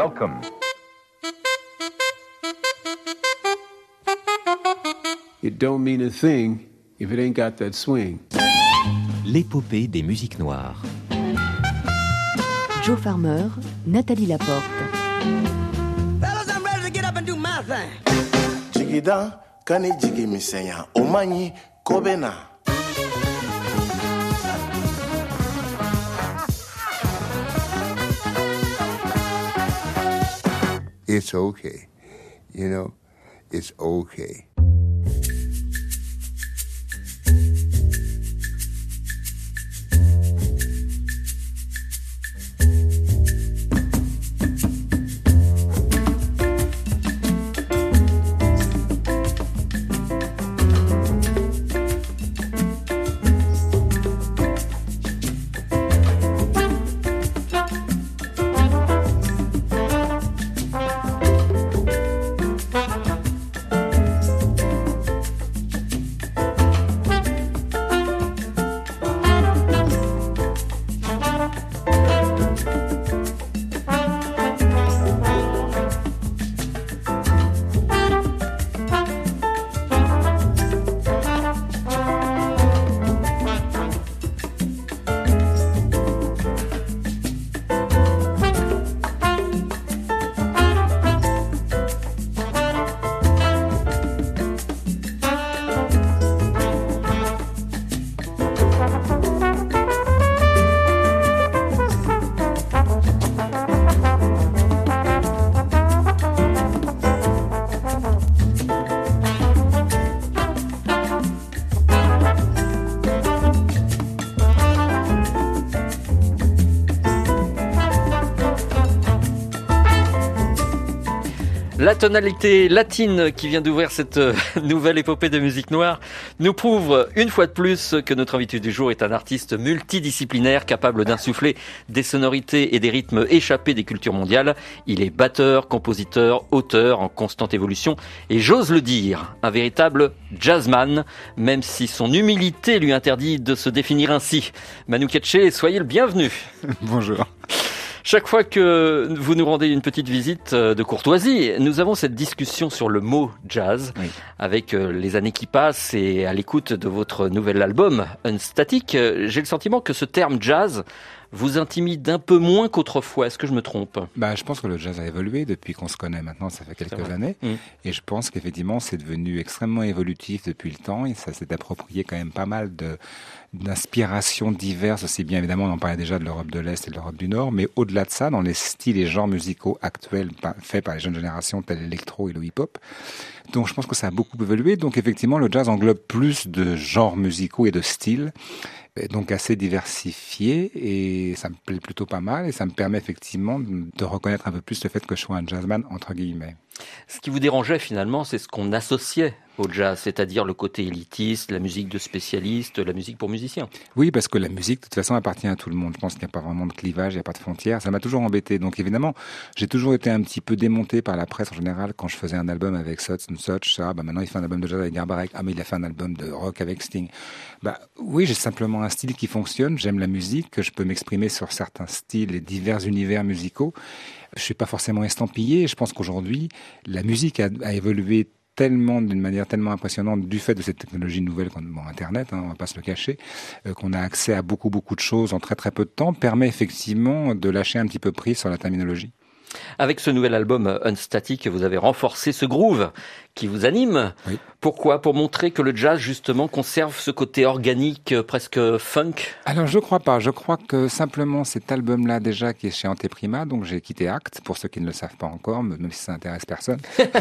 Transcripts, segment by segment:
Welcome. It don't mean a thing if it ain't got that swing. L'épopée des musiques noires. Joe Farmer, Nathalie Laporte. Fellas, I'm ready to get up and do my thing. Jigida, kani jigi misenya, omanyi, kobena. It's okay. You know, it's okay. La tonalité latine qui vient d'ouvrir cette nouvelle épopée de musique noire nous prouve une fois de plus que notre invité du jour est un artiste multidisciplinaire capable d'insuffler des sonorités et des rythmes échappés des cultures mondiales. Il est batteur, compositeur, auteur en constante évolution et j'ose le dire, un véritable jazzman, même si son humilité lui interdit de se définir ainsi. Manu Katché, soyez le bienvenu. Bonjour. Chaque fois que vous nous rendez une petite visite de courtoisie, nous avons cette discussion sur le mot jazz, oui. Avec les années qui passent et à l'écoute de votre nouvel album, Unstatic. J'ai le sentiment que ce terme jazz vous intimide un peu moins qu'autrefois. Est-ce que je me trompe ? Je pense que le jazz a évolué depuis qu'on se connaît maintenant, ça fait quelques années. Et je pense qu'effectivement, c'est devenu extrêmement évolutif depuis le temps et ça s'est approprié quand même pas mal d'inspirations diverses, aussi bien évidemment, on en parlait déjà de l'Europe de l'Est et de l'Europe du Nord, mais au-delà de ça, dans les styles et genres musicaux actuels faits par les jeunes générations, tels l'électro et le hip-hop. Donc je pense que ça a beaucoup évolué. Donc effectivement, le jazz englobe plus de genres musicaux et de styles, donc assez diversifié, et ça me plaît plutôt pas mal, et ça me permet effectivement de reconnaître un peu plus le fait que je sois un jazzman, entre guillemets. Ce qui vous dérangeait finalement, c'est ce qu'on associait au jazz, c'est-à-dire le côté élitiste, la musique de spécialistes, la musique pour musiciens. Oui, parce que la musique, de toute façon, appartient à tout le monde. Je pense qu'il n'y a pas vraiment de clivage, il n'y a pas de frontières. Ça m'a toujours embêté. Donc évidemment, j'ai toujours été un petit peu démonté par la presse en général quand je faisais un album avec Such and Such. Maintenant il fait un album de jazz avec Garbarek. Mais il a fait un album de rock avec Sting. Oui, j'ai simplement un style qui fonctionne. J'aime la musique, que je peux m'exprimer sur certains styles et divers univers musicaux. Je suis pas forcément estampillé. Je pense qu'aujourd'hui, la musique a évolué d'une manière tellement impressionnante du fait de cette technologie nouvelle, Internet, on va pas se le cacher, qu'on a accès à beaucoup de choses en très très peu de temps, permet effectivement de lâcher un petit peu prise sur la terminologie. Avec ce nouvel album Unstatic, vous avez renforcé ce groove qui vous anime. Oui. Pourquoi ? Pour montrer que le jazz, justement, conserve ce côté organique, presque funk ? Alors, je crois pas. Je crois que simplement cet album-là, déjà, qui est chez Anteprima, donc j'ai quitté Acte, pour ceux qui ne le savent pas encore, même si ça intéresse personne.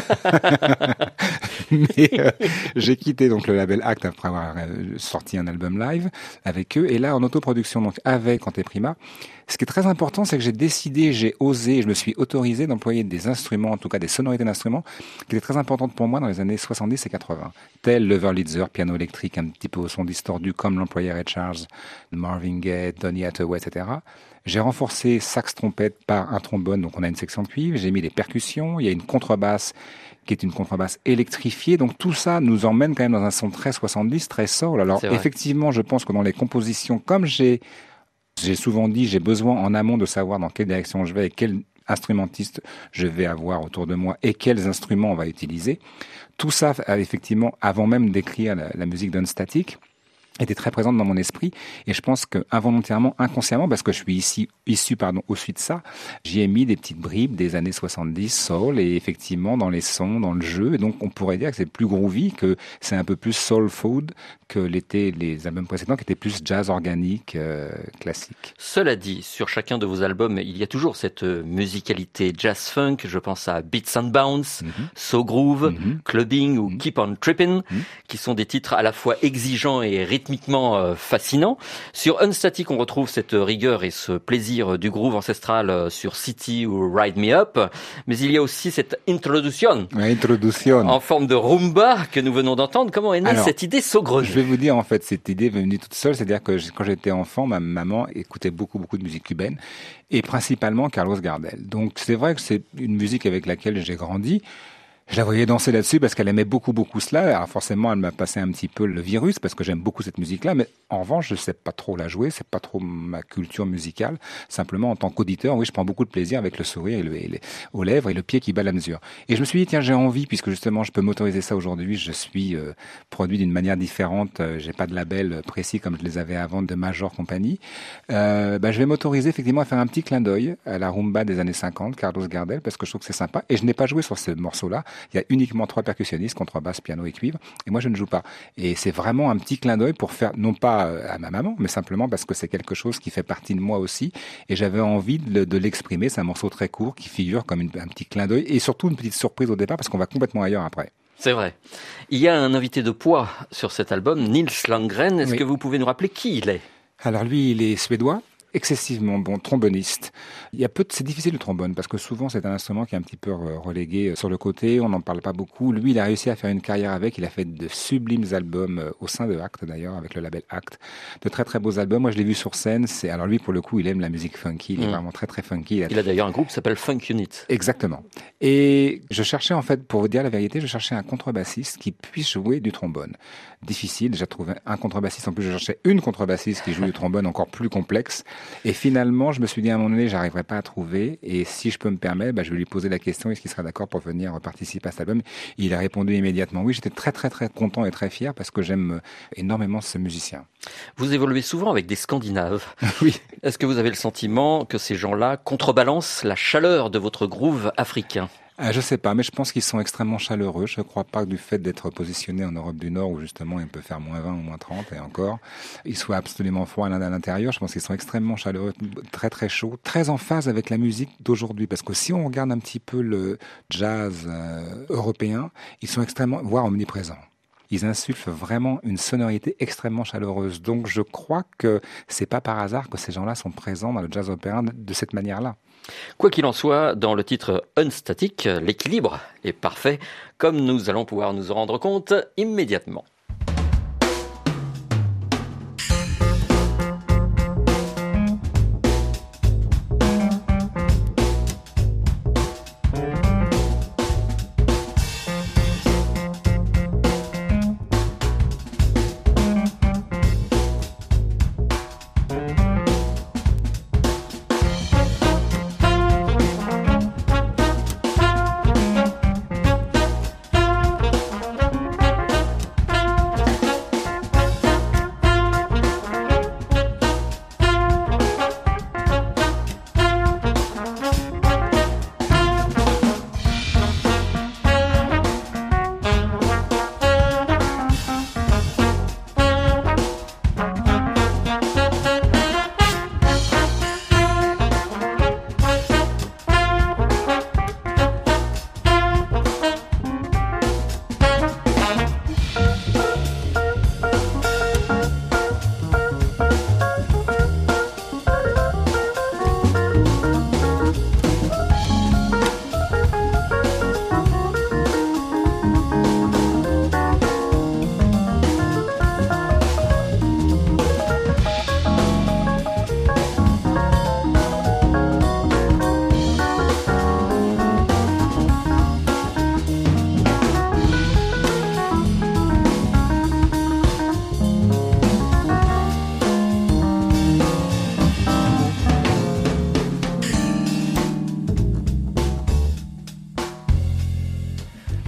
Mais j'ai quitté donc le label Acte après avoir sorti un album live avec eux, et là, en autoproduction, donc avec Anteprima. Ce qui est très important, c'est que j'ai osé, je me suis autorisé d'employer des instruments, en tout cas des sonorités d'instruments, qui étaient très importantes pour moi dans les années 70 et 80. Tel le Wurlitzer, piano électrique, un petit peu au son distordu, comme l'employait Ray Charles, Marvin Gaye, Donny Hathaway, etc. J'ai renforcé sax-trompette par un trombone, donc on a une section de cuivre, j'ai mis des percussions, il y a une contrebasse qui est une contrebasse électrifiée. Donc tout ça nous emmène quand même dans un son très 70, très soul. Alors effectivement, je pense que dans les compositions, comme j'ai souvent dit, j'ai besoin en amont de savoir dans quelle direction je vais et quelle instrumentiste je vais avoir autour de moi et quels instruments on va utiliser. Tout ça, effectivement, avant même d'écrire la musique d'Unstatic, était très présente dans mon esprit, et je pense que involontairement, inconsciemment, parce que je suis issu au suite de ça, j'y ai mis des petites bribes des années 70 soul, et effectivement dans les sons, dans le jeu, et donc on pourrait dire que c'est plus groovy, que c'est un peu plus soul food que l'étaient les albums précédents qui étaient plus jazz organique, classique. Cela dit, sur chacun de vos albums, il y a toujours cette musicalité jazz funk, je pense à Beats and Bounce, So Groove, Clubbing ou Keep on Trippin', qui sont des titres à la fois exigeants et rythmiquement fascinant. Sur Unstatic, on retrouve cette rigueur et ce plaisir du groove ancestral sur City ou Ride Me Up, mais il y a aussi cette introduction en forme de rumba que nous venons d'entendre. Comment est née cette idée saugreuse? Je vais vous dire, en fait, cette idée est venue toute seule, c'est-à-dire que quand j'étais enfant, ma maman écoutait beaucoup de musique cubaine, et principalement Carlos Gardel. Donc c'est vrai que c'est une musique avec laquelle j'ai grandi. Je la voyais danser là-dessus parce qu'elle aimait beaucoup cela. Alors forcément, elle m'a passé un petit peu le virus parce que j'aime beaucoup cette musique-là. Mais en revanche, je sais pas trop la jouer. C'est pas trop ma culture musicale. Simplement, en tant qu'auditeur, oui, je prends beaucoup de plaisir avec le sourire aux lèvres et le pied qui bat la mesure. Et je me suis dit, tiens, j'ai envie, puisque justement, je peux m'autoriser ça aujourd'hui. Je suis produit d'une manière différente. J'ai pas de label précis comme je les avais avant de Major Company. Je vais m'autoriser effectivement à faire un petit clin d'œil à la rumba des années 50, Carlos Gardel, parce que je trouve que c'est sympa. Et je n'ai pas joué sur ce morceau-là. Il y a uniquement 3 percussionnistes, contrebasse, piano et cuivre, et moi je ne joue pas. Et c'est vraiment un petit clin d'œil pour faire, non pas à ma maman, mais simplement parce que c'est quelque chose qui fait partie de moi aussi, et j'avais envie de l'exprimer. C'est un morceau très court qui figure comme un petit clin d'œil, et surtout une petite surprise au départ, parce qu'on va complètement ailleurs après. C'est vrai. Il y a un invité de poids sur cet album, Nils Landgren. Est-ce que vous pouvez nous rappeler qui il est? Alors lui, il est suédois, excessivement bon tromboniste. C'est difficile le trombone parce que souvent c'est un instrument qui est un petit peu relégué sur le côté, on n'en parle pas beaucoup. Lui, il a réussi à faire une carrière avec, il a fait de sublimes albums au sein de Act d'ailleurs, avec le label Act, de très très beaux albums. Moi je l'ai vu sur scène, alors lui pour le coup il aime la musique funky, il est vraiment très très funky. Il a d'ailleurs un groupe qui s'appelle Funk Unit. Exactement. Et je cherchais en fait, pour vous dire la vérité, je cherchais un contrebassiste qui puisse jouer du trombone. Difficile, déjà trouver un contrebassiste, en plus je cherchais une contrebassiste qui joue du trombone encore plus complexe. Et finalement, je me suis dit à un moment donné, j'arriverai pas à trouver. Et si je peux me permettre, je vais lui poser la question, est-ce qu'il sera d'accord pour venir participer à cet album? Il a répondu immédiatement oui. J'étais très très très content et très fier parce que j'aime énormément ce musicien. Vous évoluez souvent avec des Scandinaves. Oui. Est-ce que vous avez le sentiment que ces gens-là contrebalancent la chaleur de votre groove africain? Je sais pas, mais je pense qu'ils sont extrêmement chaleureux. Je crois pas que du fait d'être positionné en Europe du Nord, où justement il peut faire moins 20 ou moins 30 et encore, ils soient absolument froids à l'intérieur. Je pense qu'ils sont extrêmement chaleureux, très très chauds, très en phase avec la musique d'aujourd'hui. Parce que si on regarde un petit peu le jazz européen, ils sont extrêmement, voire omniprésents. Ils insufflent vraiment une sonorité extrêmement chaleureuse. Donc je crois que c'est pas par hasard que ces gens-là sont présents dans le jazz européen de cette manière-là. Quoi qu'il en soit, dans le titre Unstatic, l'équilibre est parfait, comme nous allons pouvoir nous en rendre compte immédiatement.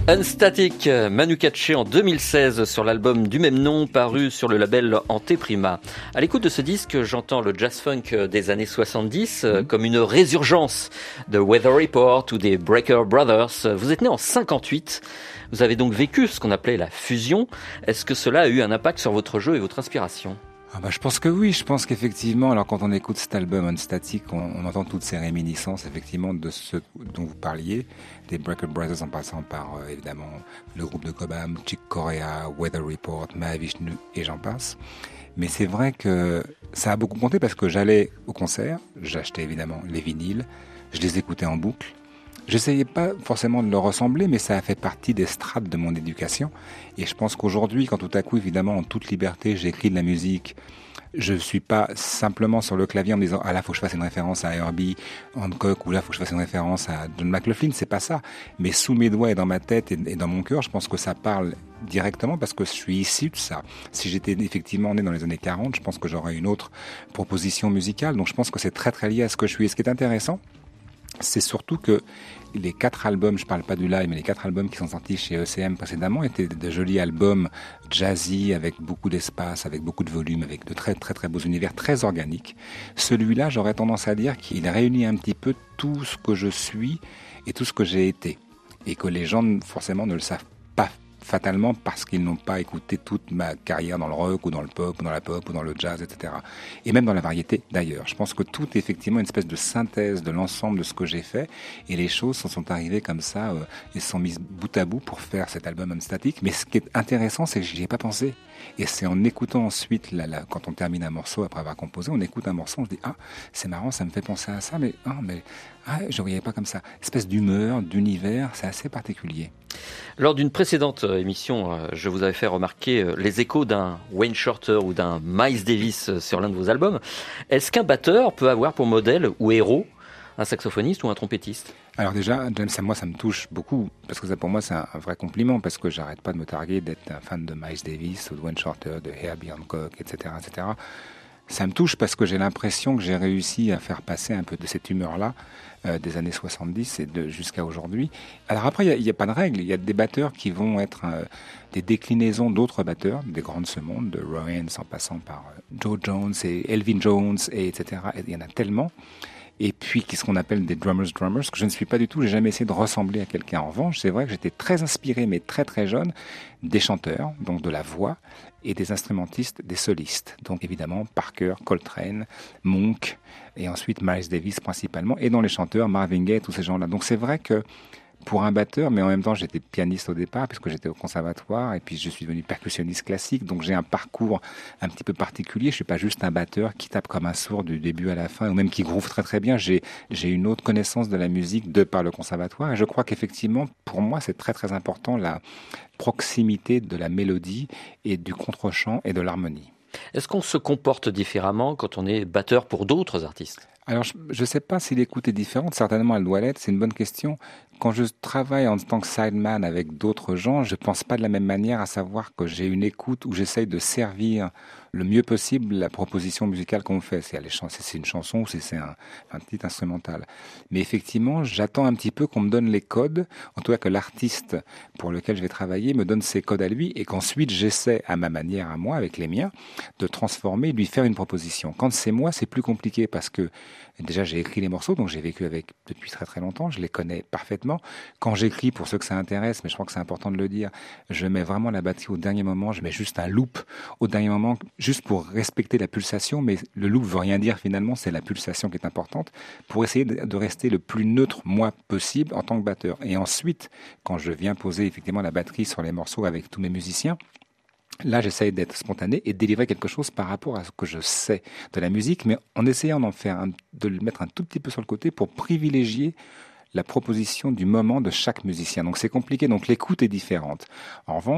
Unstatic, Manu Katché en 2016 sur l'album du même nom paru sur le label Anteprima. À l'écoute de ce disque, j'entends le jazz-funk des années 70 comme une résurgence de Weather Report ou des Breaker Brothers. Vous êtes né en 58, vous avez donc vécu ce qu'on appelait la fusion. Est-ce que cela a eu un impact sur votre jeu et votre inspiration ? Je pense que oui, je pense qu'effectivement, alors quand on écoute cet album Unstatic, on entend toutes ces réminiscences effectivement de ce dont vous parliez, des Breaker Brothers en passant par évidemment le groupe de Cobham, Chick Corea, Weather Report, Mahavishnu et j'en passe. Mais c'est vrai que ça a beaucoup compté parce que j'allais au concert, j'achetais évidemment les vinyles, je les écoutais en boucle. J'essayais pas forcément de leur ressembler, mais ça a fait partie des strates de mon éducation. Et je pense qu'aujourd'hui, quand tout à coup, évidemment, en toute liberté, j'écris de la musique, je suis pas simplement sur le clavier en me disant, ah là, faut que je fasse une référence à Herbie Hancock, ou là, faut que je fasse une référence à John McLaughlin, c'est pas ça. Mais sous mes doigts et dans ma tête et dans mon cœur, je pense que ça parle directement parce que je suis issu de ça. Si j'étais effectivement né dans les années 40, je pense que j'aurais une autre proposition musicale. Donc je pense que c'est très très lié à ce que je suis. Et ce qui est intéressant, c'est surtout que les 4 albums, je parle pas du live, mais les 4 albums qui sont sortis chez ECM précédemment étaient de jolis albums jazzy, avec beaucoup d'espace, avec beaucoup de volume, avec de très très très beaux univers, très organiques. Celui-là, j'aurais tendance à dire qu'il réunit un petit peu tout ce que je suis et tout ce que j'ai été. Et que les gens, forcément, ne le savent pas fatalement parce qu'ils n'ont pas écouté toute ma carrière dans le rock ou dans le pop ou dans la pop ou dans le jazz, etc. Et même dans la variété d'ailleurs. Je pense que tout est effectivement une espèce de synthèse de l'ensemble de ce que j'ai fait et les choses s'en sont arrivées comme ça et se sont mises bout à bout pour faire cet album Unstatic. Mais ce qui est intéressant, c'est que j'y ai pas pensé. Et c'est en écoutant ensuite, quand on termine un morceau après avoir composé, on écoute un morceau, on se dit ah c'est marrant, ça me fait penser à ça, mais je voyais pas comme ça. Espèce d'humeur, d'univers, c'est assez particulier. Lors d'une précédente émission, je vous avais fait remarquer les échos d'un Wayne Shorter ou d'un Miles Davis sur l'un de vos albums. Est-ce qu'un batteur peut avoir pour modèle ou héros un saxophoniste ou un trompettiste ? Alors déjà, James, moi ça me touche beaucoup, parce que ça pour moi c'est un vrai compliment, parce que j'arrête pas de me targuer d'être un fan de Miles Davis, ou de Wayne Shorter, de Herbie Hancock, etc., etc. Ça me touche parce que j'ai l'impression que j'ai réussi à faire passer un peu de cette humeur-là des années 70 et jusqu'à aujourd'hui. Alors après, il n'y a pas de règle. Il y a des batteurs qui vont être des déclinaisons d'autres batteurs, des grands de ce monde, de Roy Haynes en passant par Joe Jones et Elvin Jones, etc. Et il y en a tellement. Et puis, qu'est-ce qu'on appelle des drummers, que je ne suis pas du tout, j'ai jamais essayé de ressembler à quelqu'un. En revanche, c'est vrai que j'étais très inspiré, mais très très jeune, des chanteurs, donc de la voix, et des instrumentistes, des solistes. Donc évidemment, Parker, Coltrane, Monk, et ensuite Miles Davis principalement, et dans les chanteurs, Marvin Gaye, tous ces gens-là. Donc c'est vrai que pour un batteur, mais en même temps j'étais pianiste au départ puisque j'étais au conservatoire et puis je suis devenu percussionniste classique, donc j'ai un parcours un petit peu particulier. Je suis pas juste un batteur qui tape comme un sourd du début à la fin ou même qui groove très très bien. J'ai une autre connaissance de la musique de par le conservatoire et je crois qu'effectivement pour moi c'est très très important la proximité de la mélodie et du contre-champ et de l'harmonie. Est-ce qu'on se comporte différemment quand on est batteur pour d'autres artistes ? Alors, je ne sais pas si l'écoute est différente. Certainement, elle doit l'être. C'est une bonne question. Quand je travaille en tant que sideman avec d'autres gens, je ne pense pas de la même manière, à savoir que j'ai une écoute où j'essaye de servir le mieux possible la proposition musicale qu'on me fait. Si c'est une chanson ou si c'est un petit instrumental. Mais effectivement, j'attends un petit peu qu'on me donne les codes, en tout cas que l'artiste pour lequel je vais travailler me donne ses codes à lui et qu'ensuite j'essaie à ma manière, à moi, avec les miens, de transformer, lui faire une proposition. Quand c'est moi, c'est plus compliqué parce que déjà j'ai écrit les morceaux, donc j'ai vécu avec depuis très très longtemps, je les connais parfaitement. Quand j'écris, pour ceux que ça intéresse, mais je crois que c'est important de le dire, je mets vraiment la batterie au dernier moment, je mets juste un loop au dernier moment, juste pour respecter la pulsation, mais le loop veut rien dire finalement, c'est la pulsation qui est importante, pour essayer de rester le plus neutre moi possible en tant que batteur. Et ensuite, quand je viens poser effectivement la batterie sur les morceaux avec tous mes musiciens, là, j'essaye d'être spontané et de délivrer quelque chose par rapport à ce que je sais de la musique, mais en essayant de le mettre un tout petit peu sur le côté pour privilégier la proposition du moment de chaque musicien. Donc c'est compliqué, donc l'écoute est différente. En revanche,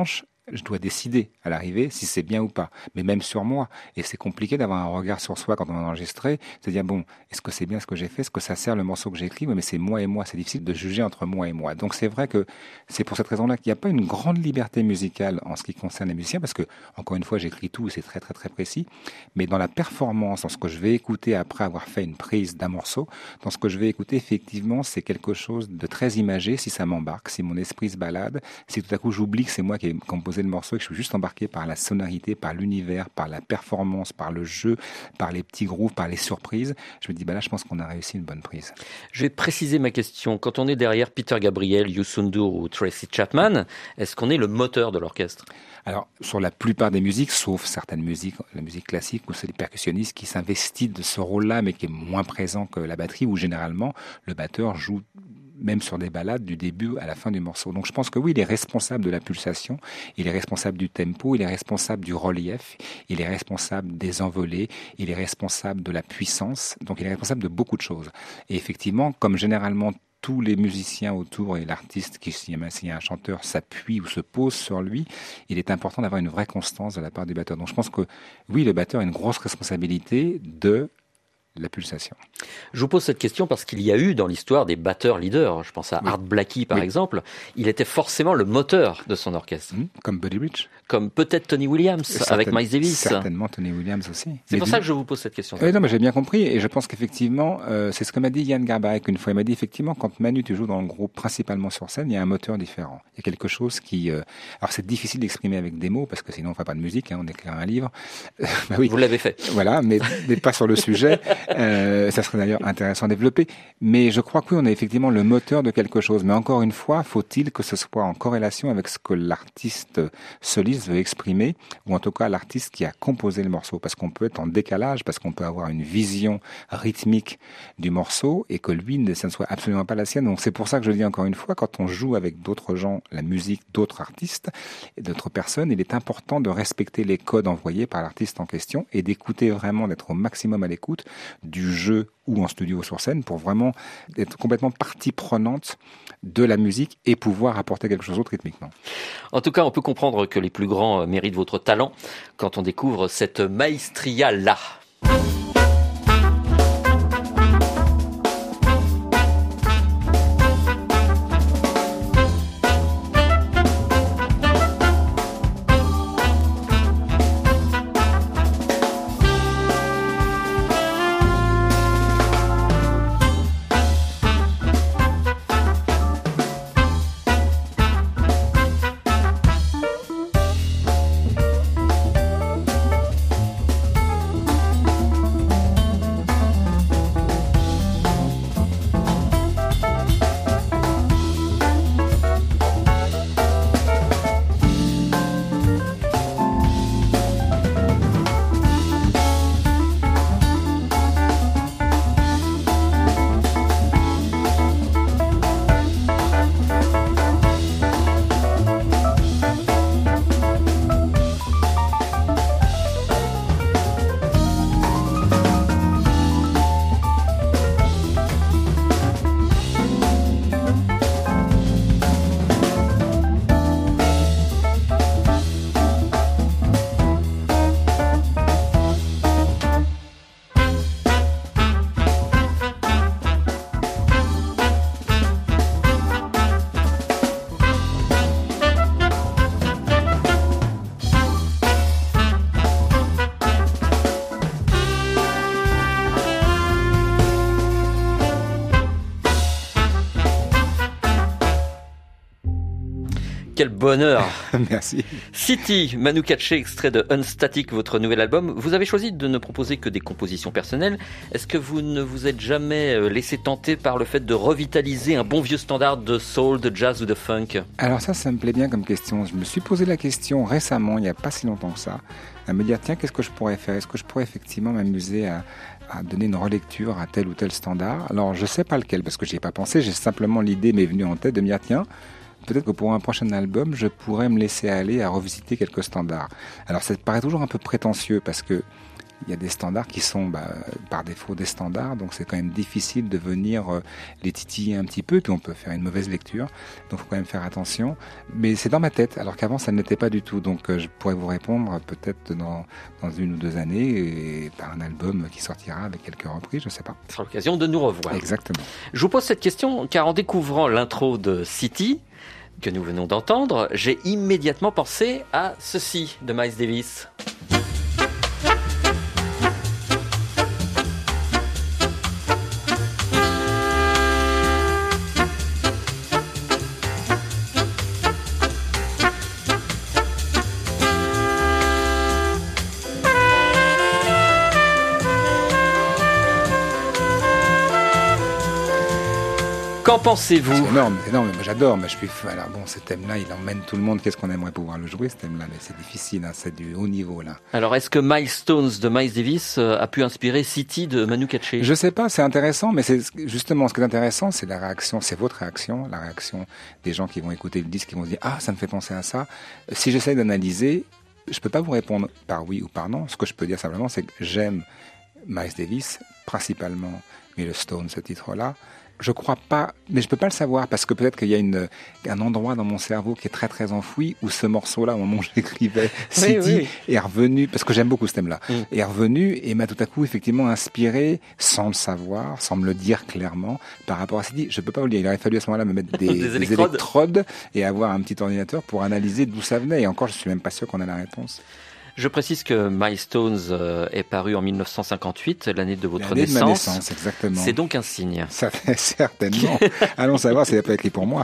je dois décider à l'arrivée si c'est bien ou pas, mais même sur moi. Et c'est compliqué d'avoir un regard sur soi quand on a enregistré, c'est-à-dire bon, est-ce que c'est bien ce que j'ai fait, est-ce que ça sert le morceau que j'ai écrit, mais c'est moi et moi, c'est difficile de juger entre moi et moi. Donc c'est vrai que c'est pour cette raison-là qu'il n'y a pas une grande liberté musicale en ce qui concerne les musiciens, parce que encore une fois j'écris tout et c'est très très très précis, mais dans la performance, dans ce que je vais écouter après avoir fait une prise d'un morceau, dans ce que je vais écouter effectivement c'est quelque chose de très imagé si ça m'embarque, si mon esprit se balade, si tout à coup j'oublie que c'est moi qui ai composé le morceau et que je suis juste embarqué par la sonorité, par l'univers, par la performance, par le jeu, par les petits grooves, par les surprises, je me dis là je pense qu'on a réussi une bonne prise. Je vais préciser ma question. Quand on est derrière Peter Gabriel, Youssou N'Dour ou Tracy Chapman, est-ce qu'on est le moteur de l'orchestre ? Alors, sur la plupart des musiques, sauf certaines musiques, la musique classique, où c'est les percussionnistes qui s'investissent de ce rôle-là, mais qui est moins présent que la batterie, où généralement, le batteur joue même sur des ballades du début à la fin du morceau. Donc je pense que oui, il est responsable de la pulsation, il est responsable du tempo, il est responsable du relief, il est responsable des envolées, il est responsable de la puissance, donc il est responsable de beaucoup de choses. Et effectivement, comme généralement tous les musiciens autour et l'artiste qui, s'il y a un chanteur, s'appuie ou se pose sur lui, il est important d'avoir une vraie constance de la part du batteur. Donc je pense que oui, le batteur a une grosse responsabilité de la pulsation. Je vous pose cette question parce qu'il y a eu dans l'histoire des batteurs leaders. Je pense à Art Blakey par exemple. Il était forcément le moteur de son orchestre. Comme Buddy Rich. Comme peut-être Tony Williams avec Miles Davis. Certainement Tony Williams aussi. C'est pour ça que je vous pose cette question. Non, mais j'ai bien compris et je pense qu'effectivement, c'est ce que m'a dit Yann Garbarek une fois. Il m'a dit effectivement, quand Manu, tu joues dans le groupe principalement sur scène, il y a un moteur différent. Il y a quelque chose qui... Alors c'est difficile d'exprimer avec des mots parce que sinon on ne fera pas de musique, on écrit un livre. Oui. Vous l'avez fait. Voilà, mais pas sur le sujet. Ça serait d'ailleurs intéressant à développer. Mais je crois que oui, on est effectivement le moteur de quelque chose. Mais encore une fois, faut-il que ce soit en corrélation avec ce que l'artiste soliste veut exprimer, ou en tout cas l'artiste qui a composé le morceau. Parce qu'on peut être en décalage, parce qu'on peut avoir une vision rythmique du morceau, et que lui, ça ne soit absolument pas la sienne. Donc c'est pour ça que je dis encore une fois, quand on joue avec d'autres gens, la musique d'autres artistes, et d'autres personnes, il est important de respecter les codes envoyés par l'artiste en question, et d'écouter vraiment, d'être au maximum à l'écoute du jeu ou en studio ou sur scène pour vraiment être complètement partie prenante de la musique et pouvoir apporter quelque chose d'autre rythmiquement. En tout cas, on peut comprendre que les plus grands méritent votre talent quand on découvre cette maestria-là. Quel bonheur. Merci. City, Manu Katché, extrait de Unstatic, votre nouvel album. Vous avez choisi de ne proposer que des compositions personnelles. Est-ce que vous ne vous êtes jamais laissé tenter par le fait de revitaliser un bon vieux standard de soul, de jazz ou de funk ? Alors ça me plaît bien comme question. Je me suis posé la question récemment, il n'y a pas si longtemps que ça, à me dire, tiens, qu'est-ce que je pourrais faire ? Est-ce que je pourrais effectivement m'amuser à donner une relecture à tel ou tel standard ? Alors je ne sais pas lequel, parce que je n'y ai pas pensé, j'ai simplement l'idée m'est venue en tête de me dire, tiens, peut-être que pour un prochain album, je pourrais me laisser aller à revisiter quelques standards. Alors ça paraît toujours un peu prétentieux, parce que Il y a des standards qui sont par défaut des standards, donc c'est quand même difficile de venir les titiller un petit peu, puis on peut faire une mauvaise lecture, donc il faut quand même faire attention. Mais c'est dans ma tête, alors qu'avant ça ne l'était pas du tout, donc je pourrais vous répondre peut-être dans 1 ou 2 années, et par un album qui sortira avec quelques reprises, je ne sais pas. Ce sera l'occasion de nous revoir. Exactement. Je vous pose cette question car en découvrant l'intro de City, que nous venons d'entendre, j'ai immédiatement pensé à ceci de Miles Davis. Qu'en pensez-vous ? C'est énorme, moi j'adore, mais alors bon, ce thème-là, il emmène tout le monde. Qu'est-ce qu'on aimerait pouvoir le jouer, ce thème-là? Mais c'est difficile, hein, c'est du haut niveau, là. Alors, est-ce que Milestones de Miles Davis a pu inspirer City de Manu Katché ? Je sais pas, c'est intéressant, mais c'est justement ce qui est intéressant, c'est la réaction, c'est votre réaction, la réaction des gens qui vont écouter le disque, qui vont se dire « Ah, ça me fait penser à ça ». Si j'essaye d'analyser, je peux pas vous répondre par oui ou par non. Ce que je peux dire simplement, c'est que j'aime Miles Davis, principalement Milestone, ce titre-là. Je crois pas, mais je peux pas le savoir parce que peut-être qu'il y a un endroit dans mon cerveau qui est très très enfoui où ce morceau-là, au moment où j'écrivais City, est revenu, parce que j'aime beaucoup ce thème-là, est revenu et m'a tout à coup effectivement inspiré, sans le savoir, sans me le dire clairement, par rapport à City. Je peux pas vous le dire, il aurait fallu à ce moment-là me mettre des électrodes et avoir un petit ordinateur pour analyser d'où ça venait. Et encore, je suis même pas sûr qu'on ait la réponse. Je précise que Milestones est paru en 1958, l'année de votre naissance. L'année de ma naissance, exactement. C'est donc un signe. Ça fait certainement. Allons savoir si ça n'a pas écrit pour moi.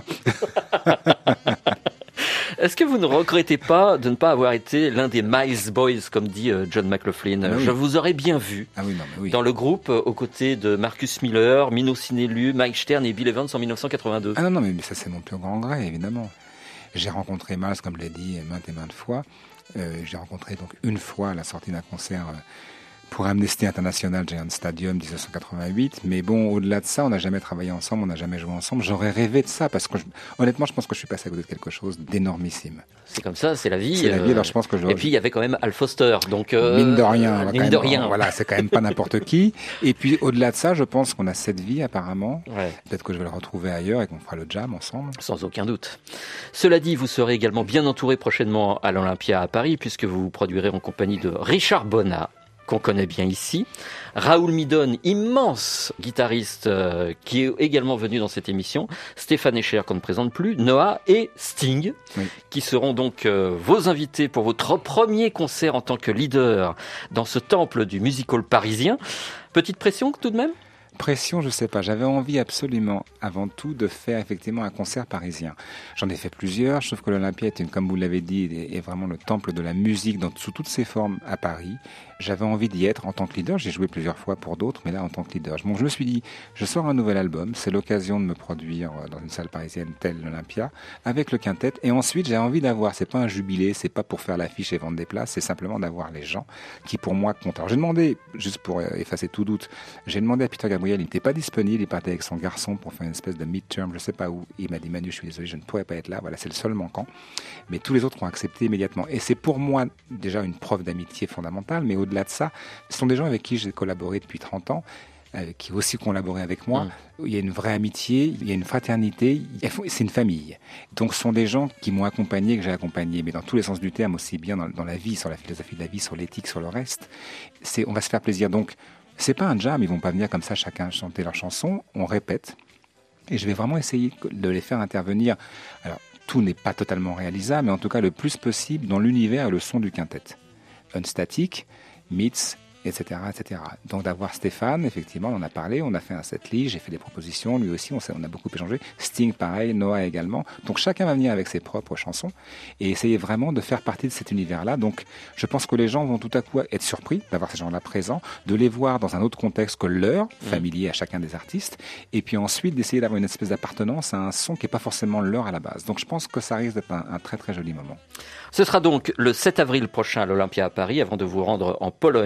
Est-ce que vous ne regrettez pas de ne pas avoir été l'un des Miles Boys, comme dit John McLaughlin ? Oui. Je vous aurais bien vu dans le groupe aux côtés de Marcus Miller, Mino Sinelu, Mike Stern et Bill Evans en 1982. Ah non, mais ça c'est mon plus grand regret, évidemment. J'ai rencontré Miles, comme je l'ai dit, maintes et maintes fois. J'ai rencontré donc une fois à la sortie d'un concert pour Amnesty International Giant Stadium 1988, mais bon, au-delà de ça, on n'a jamais travaillé ensemble, on n'a jamais joué ensemble. J'aurais rêvé de ça parce que honnêtement, je pense que je suis passé à côté de quelque chose d'énormissime. C'est comme ça, c'est la vie. C'est la vie, alors je pense que Et puis il y avait quand même Al Foster, donc mine de rien, mine de rien. Voilà, c'est quand même pas n'importe qui. Et puis au-delà de ça, je pense qu'on a cette vie apparemment. Ouais. Peut-être que je vais le retrouver ailleurs et qu'on fera le jam ensemble. Sans aucun doute. Cela dit, vous serez également bien entouré prochainement à l'Olympia à Paris, puisque vous produirez en compagnie de Richard Bonnat, qu'on connaît bien ici, Raoul Midon, immense guitariste qui est également venu dans cette émission, Stéphane Escher qu'on ne présente plus, Noah et Sting, qui seront donc vos invités pour votre premier concert en tant que leader dans ce temple du music hall parisien. Petite pression tout de même ? Pression, je sais pas. J'avais envie absolument, avant tout, de faire effectivement un concert parisien. J'en ai fait plusieurs. Je trouve que l'Olympia est, comme vous l'avez dit, est vraiment le temple de la musique sous toutes ses formes à Paris. J'avais envie d'y être en tant que leader. J'ai joué plusieurs fois pour d'autres, mais là en tant que leader. Bon, je me suis dit, je sors un nouvel album. C'est l'occasion de me produire dans une salle parisienne telle l'Olympia avec le quintet. Et ensuite, j'ai envie d'avoir. C'est pas un jubilé, c'est pas pour faire l'affiche et vendre des places. C'est simplement d'avoir les gens qui, pour moi, comptent. Alors, j'ai demandé, juste pour effacer tout doute, j'ai demandé à Peter Gabriel. Il n'était pas disponible. Il partait avec son garçon pour faire une espèce de midterm, je sais pas où. Il m'a dit, Manu, je suis désolé, je ne pourrais pas être là. Voilà, c'est le seul manquant. Mais tous les autres ont accepté immédiatement. Et c'est pour moi déjà une preuve d'amitié fondamentale. Mais au-delà de ça, ce sont des gens avec qui j'ai collaboré depuis 30 ans, qui ont aussi collaboré avec moi. Il y a une vraie amitié, il y a une fraternité, c'est une famille. Donc ce sont des gens qui m'ont accompagné, que j'ai accompagné, mais dans tous les sens du terme, aussi bien dans la vie, sur la philosophie de la vie, sur l'éthique, sur le reste. On va se faire plaisir. Donc c'est pas un jam, ils vont pas venir comme ça chacun chanter leur chanson, on répète. Et je vais vraiment essayer de les faire intervenir. Alors tout n'est pas totalement réalisable, mais en tout cas le plus possible dans l'univers et le son du quintet. Unstatic, Meets, etc., etc. Donc d'avoir Stéphane, effectivement, on en a parlé, on a fait un setlist, j'ai fait des propositions, lui aussi, on a beaucoup échangé. Sting, pareil, Noah également. Donc chacun va venir avec ses propres chansons et essayer vraiment de faire partie de cet univers-là. Donc je pense que les gens vont tout à coup être surpris d'avoir ces gens-là présents, de les voir dans un autre contexte que leur, familier à chacun des artistes, et puis ensuite d'essayer d'avoir une espèce d'appartenance à un son qui n'est pas forcément leur à la base. Donc je pense que ça risque d'être un très très joli moment. Ce sera donc le 7 avril prochain à l'Olympia à Paris, avant de vous rendre en Pologne, en Suède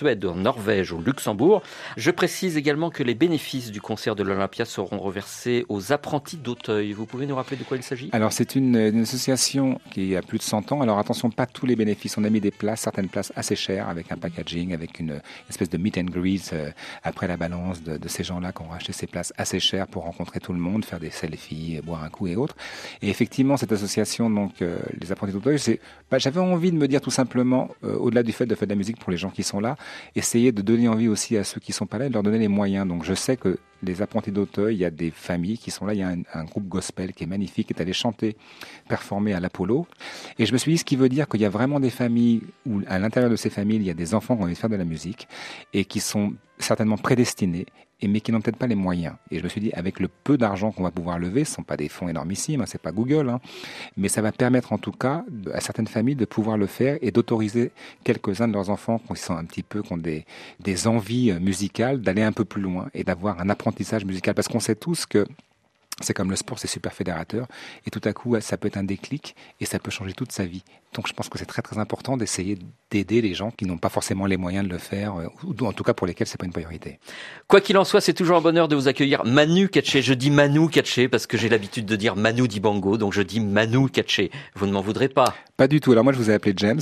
Suède, en Norvège, au Luxembourg. Je précise également que les bénéfices du concert de l'Olympia seront reversés aux apprentis d'Auteuil. Vous pouvez nous rappeler de quoi il s'agit ? Alors c'est une association qui a plus de 100 ans. Alors attention, pas tous les bénéfices. On a mis des places, certaines places assez chères, avec un packaging, avec une espèce de meet and greet après la balance de ces gens-là qui ont racheté ces places assez chères pour rencontrer tout le monde, faire des selfies, boire un coup et autres. Et effectivement, cette association, donc les apprentis d'Auteuil, j'avais envie de me dire tout simplement, au-delà du fait de faire de la musique pour les gens qui sont là, essayer de donner envie aussi à ceux qui sont pas là, de leur donner les moyens. Donc je sais que les apprentis d'Auteuil, il y a des familles qui sont là, il y a un groupe gospel qui est magnifique, qui est allé chanter, performer à l'Apollo. Et je me suis dit, ce qui veut dire qu'il y a vraiment des familles où, à l'intérieur de ces familles, il y a des enfants qui ont envie de faire de la musique et qui sont certainement prédestinés, mais qui n'ont peut-être pas les moyens. Et je me suis dit, avec le peu d'argent qu'on va pouvoir lever, ce ne sont pas des fonds énormissimes, c'est pas Google, mais ça va permettre en tout cas à certaines familles de pouvoir le faire et d'autoriser quelques-uns de leurs enfants qui ont des envies musicales, d'aller un peu plus loin et d'avoir un apprentissage musical. Parce qu'on sait tous que c'est comme le sport, c'est super fédérateur et tout à coup ça peut être un déclic et ça peut changer toute sa vie. Donc je pense que c'est très très important d'essayer d'aider les gens qui n'ont pas forcément les moyens de le faire ou en tout cas pour lesquels c'est pas une priorité. Quoi qu'il en soit, c'est toujours un bonheur de vous accueillir Manu Katché. Je dis Manu Katché parce que j'ai l'habitude de dire Manu Dibango, donc je dis Manu Katché. Vous ne m'en voudrez pas? Pas du tout. Alors moi je vous ai appelé James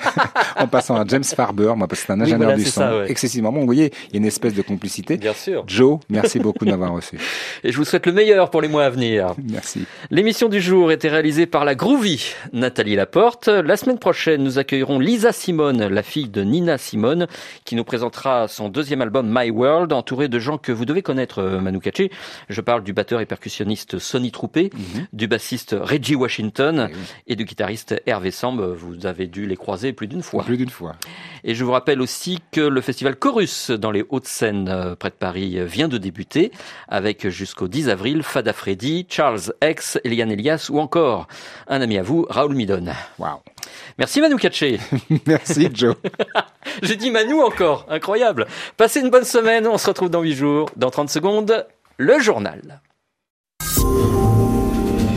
en passant à James Farber, moi parce que c'est un ingénieur du son, ça, excessivement bon. Vous voyez, il y a une espèce de complicité. Bien sûr. Joe, merci beaucoup de m'avoir reçu. Et je vous souhaite le meilleur pour les mois à venir. Merci. L'émission du jour était réalisée par la Groovy, Nathalie Laporte. La semaine prochaine, nous accueillerons Lisa Simone, la fille de Nina Simone, qui nous présentera son deuxième album My World, entouré de gens que vous devez connaître, Manu Katché. Je parle du batteur et percussionniste Sonny Troupé, du bassiste Reggie Washington et du guitariste Hervé Samb. Vous avez dû les croiser plus d'une fois. Plus d'une fois. Et je vous rappelle aussi que le festival Chorus dans les Hauts-de-Seine, près de Paris, vient de débuter, avec jusqu'au 10 avril Fada Freddy, Charles X, Eliane Elias ou encore un ami à vous, Raoul Midon. Waouh. Merci Manu Katché. Merci Joe. J'ai dit Manu encore, incroyable. Passez une bonne semaine, on se retrouve dans 8 jours. Dans 30 secondes, le journal.